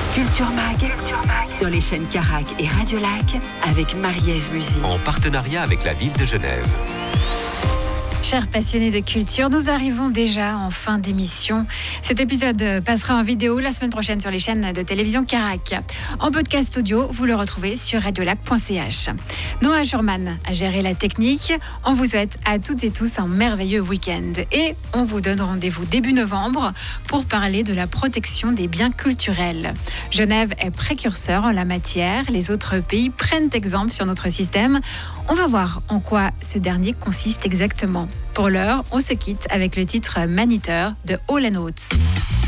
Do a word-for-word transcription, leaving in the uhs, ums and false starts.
Culture Mag, sur les chaînes Carac et Radio Lac, avec Marie-Ève Musy. En partenariat avec la ville de Genève. Chers passionnés de culture, nous arrivons déjà en fin d'émission. Cet épisode passera en vidéo la semaine prochaine sur les chaînes de télévision Carac. En podcast audio, vous le retrouvez sur radiolac point c h. Noah Schurman a géré la technique. On vous souhaite à toutes et tous un merveilleux week-end. Et on vous donne rendez-vous début novembre pour parler de la protection des biens culturels. Genève est précurseur en la matière. Les autres pays prennent exemple sur notre système. On va voir en quoi ce dernier consiste exactement. Pour l'heure, on se quitte avec le titre Maniteur de Hall and Oates.